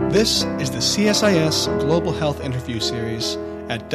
This is the CSIS Global Health Interview Series at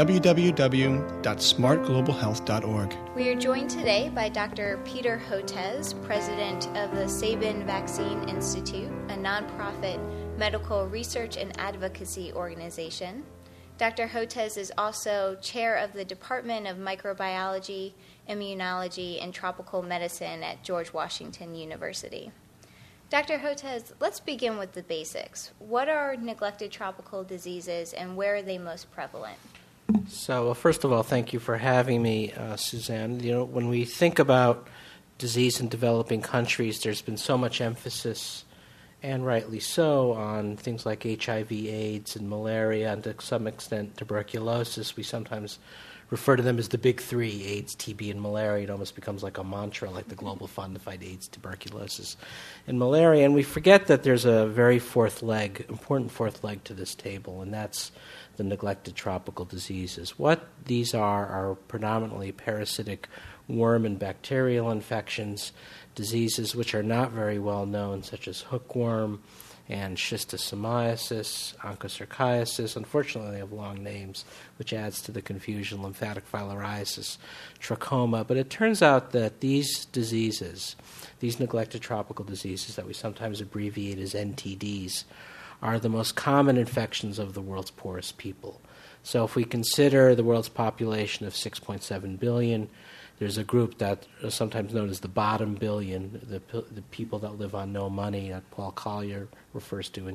www.smartglobalhealth.org. We are joined today by Dr. Peter Hotez, president of the Sabin Vaccine Institute, a nonprofit medical research and advocacy organization. Dr. Hotez is also chair of the Department of Microbiology, Immunology, and Tropical Medicine at George Washington University. Dr. Hotez, let's begin with the basics. What are neglected tropical diseases and where are they most prevalent? So, first of all, thank you for having me, Suzanne. You know, when we think about disease in developing countries, there's been so much emphasis, and rightly so, on things like HIV, AIDS, and malaria, and to some extent tuberculosis. We sometimes refer to them as the big three: AIDS, TB, and malaria. It almost becomes like a mantra, like the Global Fund to fight AIDS, tuberculosis, and malaria. And we forget that there's a very important fourth leg to this table, and that's the neglected tropical diseases. What these are predominantly parasitic worm and bacterial infections, diseases which are not very well known, such as hookworm and schistosomiasis, onchocerciasis. Unfortunately, they have long names, which adds to the confusion, lymphatic filariasis, trachoma. But it turns out that these diseases, these neglected tropical diseases that we sometimes abbreviate as NTDs, are the most common infections of the world's poorest people. So if we consider the world's population of 6.7 billion, there's a group that is sometimes known as the bottom billion, the people that live on no money, that Paul Collier refers to in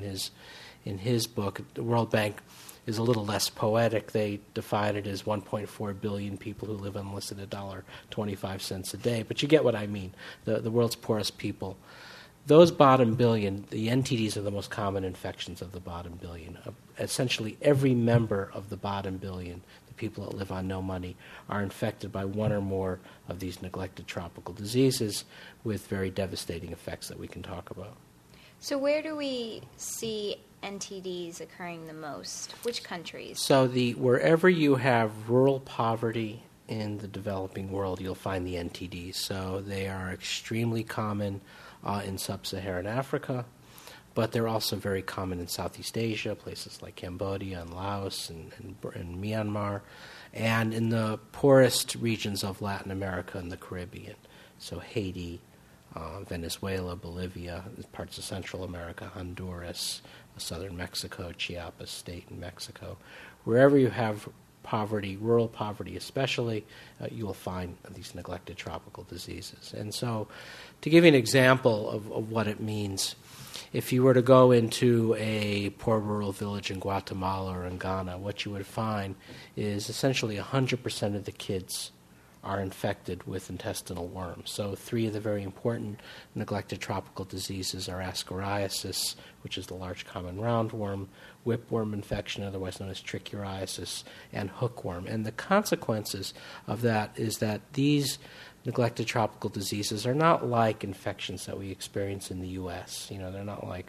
his book. The World Bank is a little less poetic. They define it as 1.4 billion people who live on less than $1.25 a day. But you get what I mean, the world's poorest people. Those bottom billion, the NTDs are the most common infections of the bottom billion. Essentially every member of the bottom billion, the people that live on no money, are infected by one or more of these neglected tropical diseases with very devastating effects that we can talk about. So where do we see NTDs occurring the most? Which countries? So wherever you have rural poverty in the developing world, you'll find the NTDs. So they are extremely common in sub-Saharan Africa, but they're also very common in Southeast Asia, places like Cambodia and Laos and Myanmar, and in the poorest regions of Latin America and the Caribbean, so Haiti, Venezuela, Bolivia, parts of Central America, Honduras, southern Mexico, Chiapas State in Mexico. Wherever you have poverty, rural poverty especially, you will find these neglected tropical diseases. And so, to give you an example of what it means, if you were to go into a poor rural village in Guatemala or in Ghana, what you would find is essentially 100% of the kids are infected with intestinal worms. So 3 of the very important neglected tropical diseases are ascariasis, which is the large common roundworm, whipworm infection, otherwise known as trichuriasis, and hookworm. And the consequences of that is that these neglected tropical diseases are not like infections that we experience in the U.S. You know, they're not like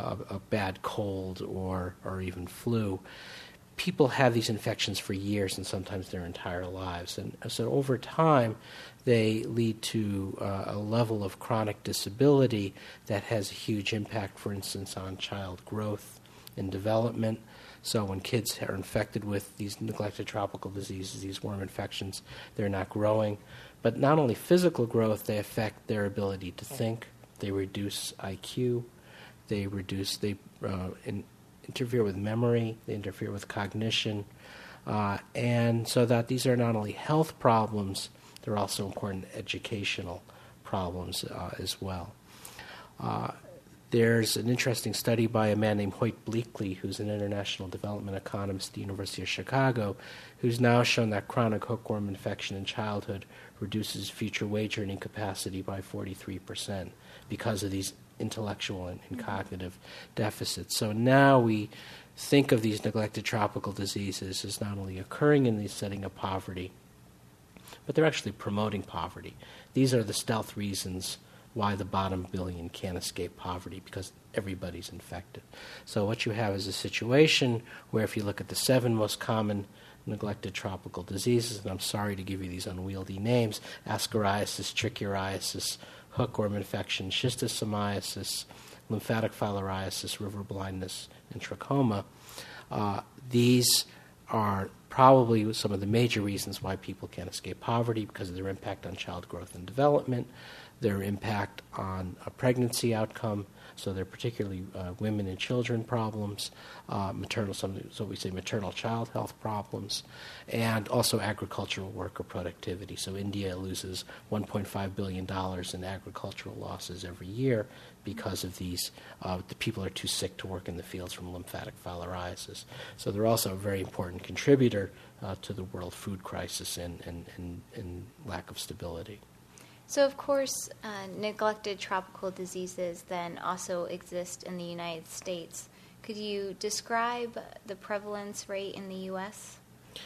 a bad cold or even flu. People have these infections for years and sometimes their entire lives. And so over time, they lead to a level of chronic disability that has a huge impact, for instance, on child growth and development. So when kids are infected with these neglected tropical diseases, these worm infections, they're not growing. But not only physical growth, they affect their ability to think. They reduce IQ. They interfere with memory, they interfere with cognition, and so that these are not only health problems, they're also important educational problems as well. There's an interesting study by a man named Hoyt Bleakley, who's an international development economist at the University of Chicago, who's now shown that chronic hookworm infection in childhood reduces future wage earning capacity by 43% because of these intellectual and cognitive deficits. So now we think of these neglected tropical diseases as not only occurring in the setting of poverty, but they're actually promoting poverty. These are the stealth reasons why the bottom billion can't escape poverty, because everybody's infected. So what you have is a situation where if you look at the 7 most common neglected tropical diseases, and I'm sorry to give you these unwieldy names, ascariasis, trichuriasis, hookworm infection, schistosomiasis, lymphatic filariasis, river blindness, and trachoma. These are probably some of the major reasons why people can't escape poverty, because of their impact on child growth and development, their impact on a pregnancy outcome. So they're particularly women and children problems, maternal child health problems, and also agricultural worker productivity. So India loses $1.5 billion in agricultural losses every year because of these. The people are too sick to work in the fields from lymphatic filariasis. So they're also a very important contributor to the world food crisis and lack of stability. So, of course, neglected tropical diseases then also exist in the United States. Could you describe the prevalence rate in the U.S.?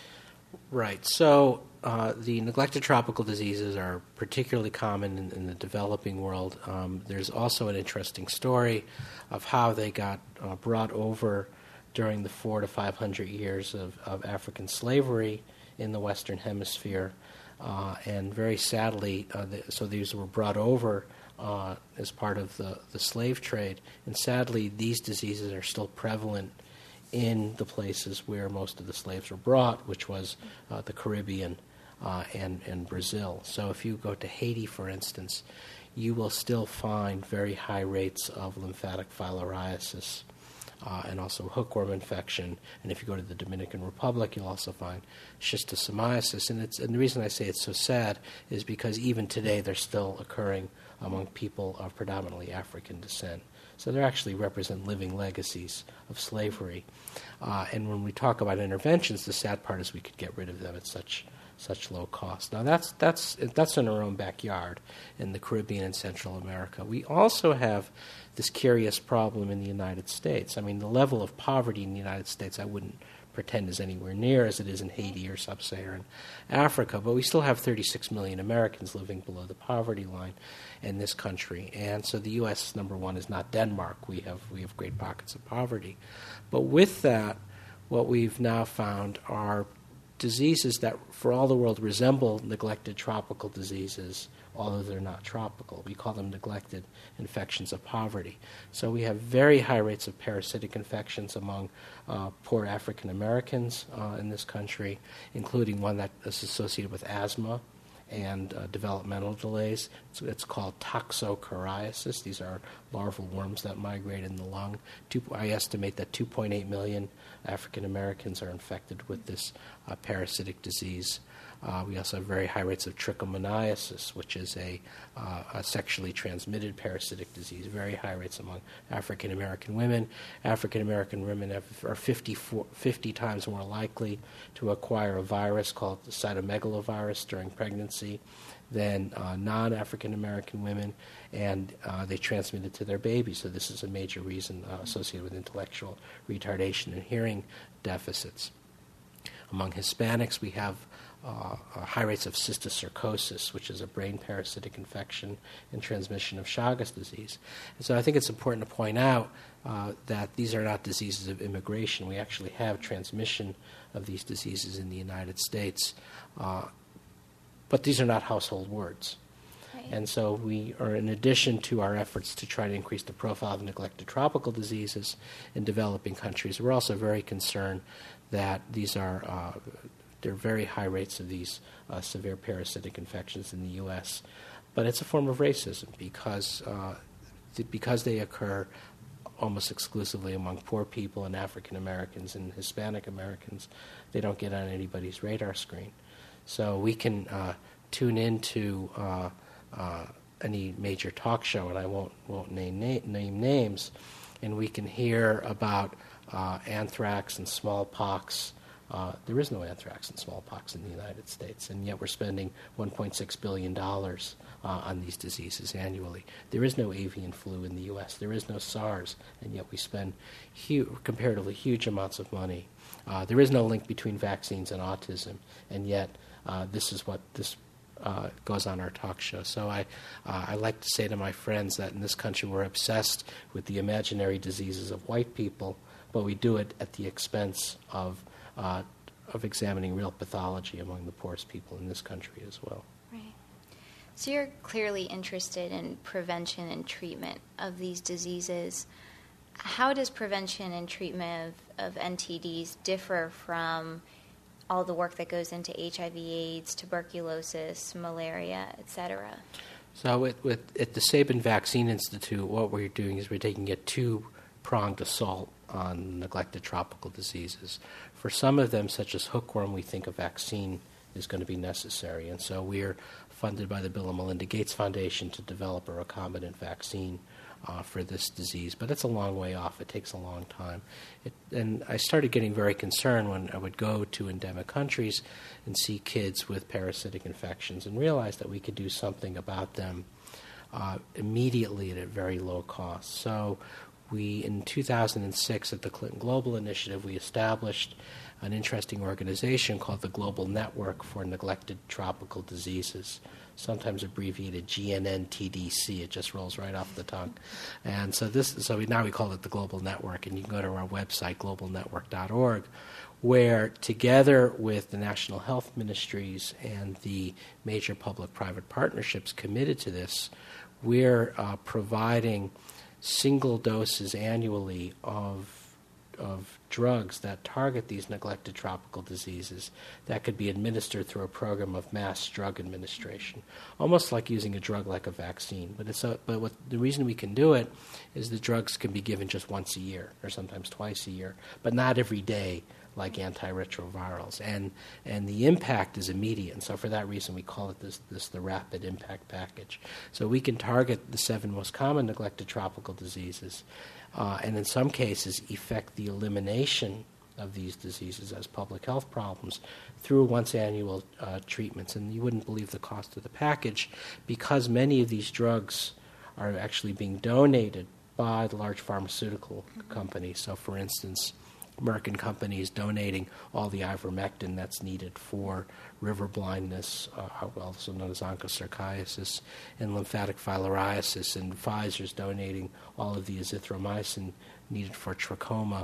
Right. So the neglected tropical diseases are particularly common in the developing world. There's also an interesting story of how they got brought over during the 400 to 500 years of African slavery in the Western Hemisphere. And very sadly, so these were brought over as part of the slave trade. And sadly, these diseases are still prevalent in the places where most of the slaves were brought, which was the Caribbean and Brazil. So if you go to Haiti, for instance, you will still find very high rates of lymphatic filariasis and also hookworm infection. And if you go to the Dominican Republic, you'll also find schistosomiasis. And the reason I say it's so sad is because even today they're still occurring among people of predominantly African descent. So they actually represent living legacies of slavery. And when we talk about interventions, the sad part is we could get rid of them at such low cost. Now that's in our own backyard in the Caribbean and Central America. We also have this curious problem in the United States. I mean, the level of poverty in the United States I wouldn't pretend is anywhere near as it is in Haiti or sub-Saharan Africa, but we still have 36 million Americans living below the poverty line in this country. And so the U.S. number one is not Denmark. We have great pockets of poverty. But with that, what we've now found are diseases that for all the world resemble neglected tropical diseases, although they're not tropical. We call them neglected infections of poverty. So we have very high rates of parasitic infections among poor African Americans in this country, including one that is associated with asthma and developmental delays. It's called toxocariasis. These are larval worms that migrate in the lung. I estimate that 2.8 million African Americans are infected with this parasitic disease. We also have very high rates of trichomoniasis, which is a sexually transmitted parasitic disease, very high rates among African American women. African American women are 50 times more likely to acquire a virus called the cytomegalovirus during pregnancy than non-African American women, and they transmit it to their babies. So this is a major reason associated with intellectual retardation and hearing deficits. Among Hispanics, we have high rates of cysticercosis, which is a brain parasitic infection and transmission of Chagas disease. And so I think it's important to point out that these are not diseases of immigration. We actually have transmission of these diseases in the United States, but these are not household words. Right. And so we are, in addition to our efforts to try to increase the profile of neglected tropical diseases in developing countries, we're also very concerned that these are there are very high rates of these severe parasitic infections in the U.S. But it's a form of racism because they occur almost exclusively among poor people and African Americans and Hispanic Americans. They don't get on anybody's radar screen. So we can tune into any major talk show, and I won't name names, and we can hear about anthrax and smallpox. There is no anthrax and smallpox in the United States, and yet we're spending $1.6 billion on these diseases annually. There is no avian flu in the U.S. There is no SARS, and yet we spend comparatively huge amounts of money. There is no link between vaccines and autism, and yet this is what this goes on our talk show. So I like to say to my friends that in this country we're obsessed with the imaginary diseases of white people, but we do it at the expense of examining real pathology among the poorest people in this country as well. Right. So you're clearly interested in prevention and treatment of these diseases. How does prevention and treatment of NTDs differ from all the work that goes into HIV/AIDS, tuberculosis, malaria, etc.? So at the Sabin Vaccine Institute, what we're doing is we're taking a two-pronged assault on neglected tropical diseases. For some of them, such as hookworm, we think a vaccine is going to be necessary. And so we're funded by the Bill and Melinda Gates Foundation to develop a recombinant vaccine for this disease. But it's a long way off. It takes a long time. And I started getting very concerned when I would go to endemic countries and see kids with parasitic infections and realize that we could do something about them immediately at a very low cost. So in 2006, at the Clinton Global Initiative, we established an interesting organization called the Global Network for Neglected Tropical Diseases, sometimes abbreviated GNNTDC. It just rolls right off the tongue. And so now we call it the Global Network, and you can go to our website, globalnetwork.org, where together with the National Health Ministries and the major public-private partnerships committed to this, we're providing single doses annually of drugs that target these neglected tropical diseases that could be administered through a program of mass drug administration, almost like using a drug like a vaccine. But the reason we can do it is the drugs can be given just once a year or sometimes twice a year, but not every day like antiretrovirals. And the impact is immediate. And so for that reason, we call it the rapid impact package. So we can target the 7 most common neglected tropical diseases and in some cases effect the elimination of these diseases as public health problems through once annual treatments. And you wouldn't believe the cost of the package because many of these drugs are actually being donated by the large pharmaceutical companies. So for instance, Merck & Company is donating all the ivermectin that's needed for river blindness, also known as onchocerciasis, and lymphatic filariasis, and Pfizer's donating all of the azithromycin needed for trachoma.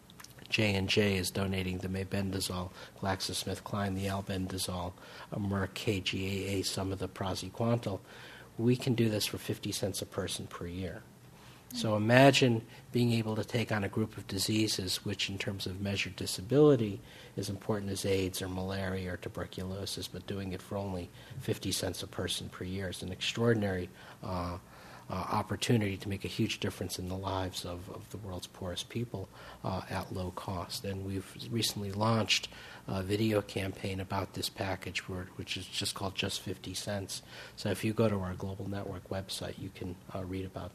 J&J is donating the mebendazole, GlaxoSmithKline, the albendazole, Merck, KGaA, some of the praziquantel. We can do this for 50 cents a person per year. So imagine being able to take on a group of diseases which in terms of measured disability is important as AIDS or malaria or tuberculosis, but doing it for only 50 cents a person per year is an extraordinary opportunity to make a huge difference in the lives of the world's poorest people at low cost. And we've recently launched a video campaign about this package, which is just called Just 50 Cents. So if you go to our Global Network website, you can read about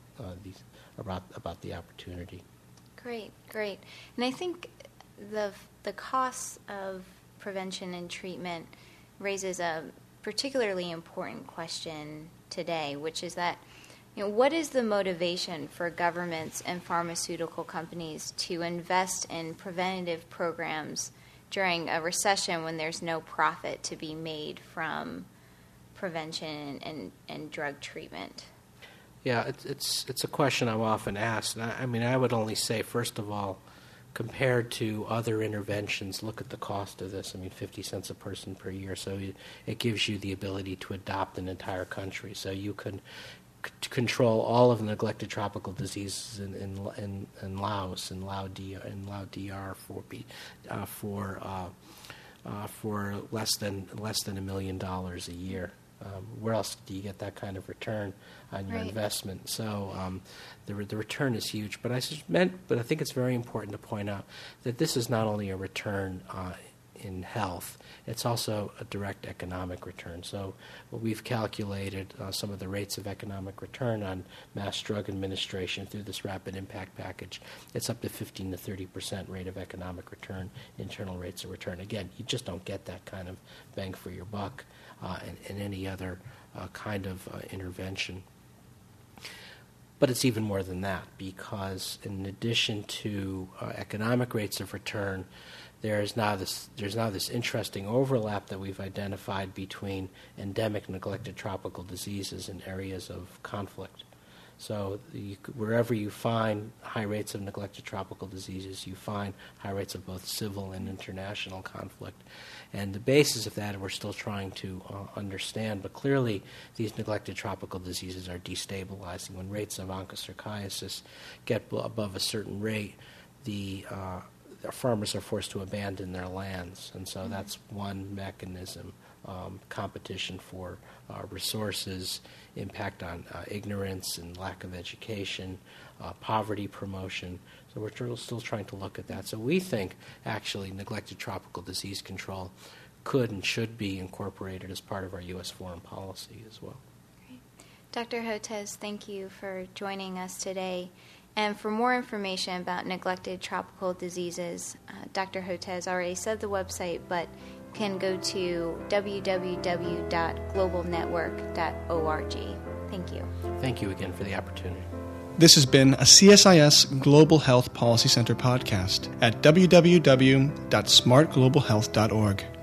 the opportunity. Great. And I think the costs of prevention and treatment raises a particularly important question today, which is that, what is the motivation for governments and pharmaceutical companies to invest in preventative programs during a recession when there's no profit to be made from prevention and drug treatment? Yeah, it's a question I'm often asked. And I would only say, first of all, compared to other interventions, look at the cost of this. 50 cents a person per year. So it gives you the ability to adopt an entire country. So you can control all of the neglected tropical diseases in Laos and Lao DR for less than $1 million a year. Where else do you get that kind of return on your investment? So the return is huge. But I think it's very important to point out that this is not only a return in health, it's also a direct economic return. So we've calculated some of the rates of economic return on mass drug administration through this rapid impact package. It's up to 15 to 30% rate of economic return, internal rates of return. Again, you just don't get that kind of bang for your buck in any other kind of intervention. But it's even more than that, because in addition to economic rates of return, there's now this interesting overlap that we've identified between endemic neglected tropical diseases and areas of conflict. So wherever you find high rates of neglected tropical diseases, you find high rates of both civil and international conflict. And the basis of that we're still trying to understand, but clearly these neglected tropical diseases are destabilizing. When rates of onchocerciasis get above a certain rate, the farmers are forced to abandon their lands, and so that's one mechanism. Competition for resources, impact on ignorance and lack of education, poverty promotion. So we're still trying to look at that. So we think actually neglected tropical disease control could and should be incorporated as part of our U.S. foreign policy as well. Great. Dr. Hotez, thank you for joining us today. And for more information about neglected tropical diseases, Dr. Hotez already said the website, but can go to www.globalnetwork.org. Thank you. Thank you again for the opportunity. This has been a CSIS Global Health Policy Center podcast at www.smartglobalhealth.org.